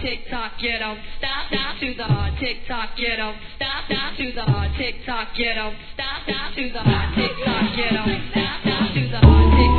tick tock, you don't stop, stop to the tick tock, you don't stop, stop to the tick tock, you don't stop, stop to the tick tock, you don't stop, stop to the tick